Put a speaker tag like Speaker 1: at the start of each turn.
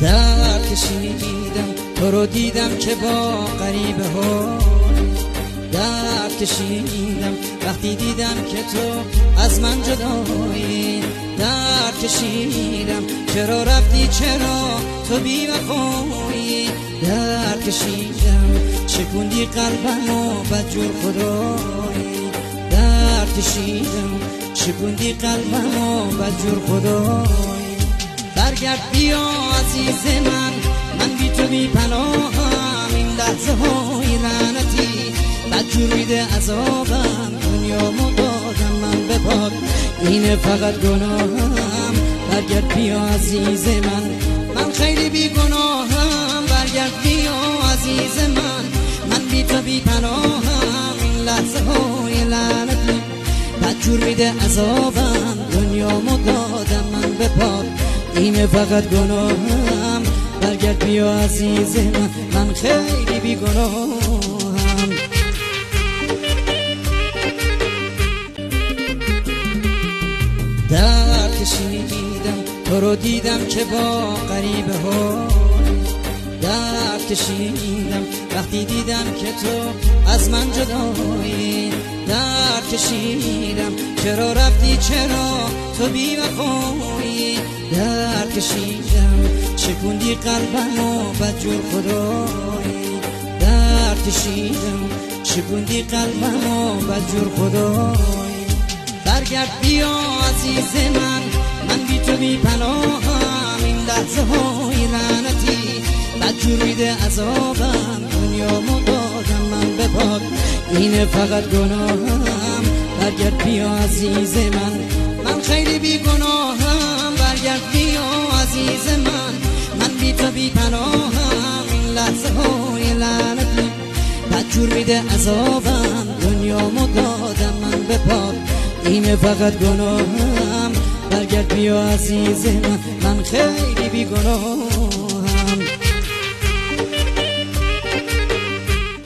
Speaker 1: درد کشیدم تو رو دیدم که با غریبه ها، درد کشیدم وقتی دیدم که تو از من جدایی، درد کشیدم چرا رفتی چرا تو بی وفایی، درد کشیدم شکوندی قلبمو بدجور خدایی، درد کشیدم شکوندی قلبمو بدجور خدایی. برگرد بیا عزیز من بی تو بی پناهم، این لحظه های لعنتی بدجور میده عذابم، دنیامو دادم من به پات اینه فقط گناهم. برگرد بیا عزیز من خیلی بی گناهم، برگرد بیا عزیز من بی تو بی پناهم، این لحظه های لعنتی بدجور میده عذابم، دنیامو دادم من به پات اینه فقط گناهم. برگرد بیا عزیز من خیلی بی گناهم. درد کشیدم تو رو دیدم که با غریبه ها، درد کشیدم وقتی دیدم که تو از من جدایی، درد کشیدم چرا رفتی چرا تو بی وفایی، درد کشیدم شکوندی قلبمو بدجور خدایی، درد کشیدم شکوندی قلبمو بدجور خدایی. برگرد بیا عزیز من بی تو بی پناهم، این لحظه های لعنتی بدجور میده عذابم، دنیامو دادم من به پات اینه فقط گناهم. برگرد بیا عزیز من خیلی بی گناهم، برگرد بیا عزیز من بی تو بی پناهم، این لحظه های لعنتی بدجور میده عذابم، دنیامو دادم من به پات اینه فقط گناهم. برگرد بیا عزیز من خیلی بی گناهم.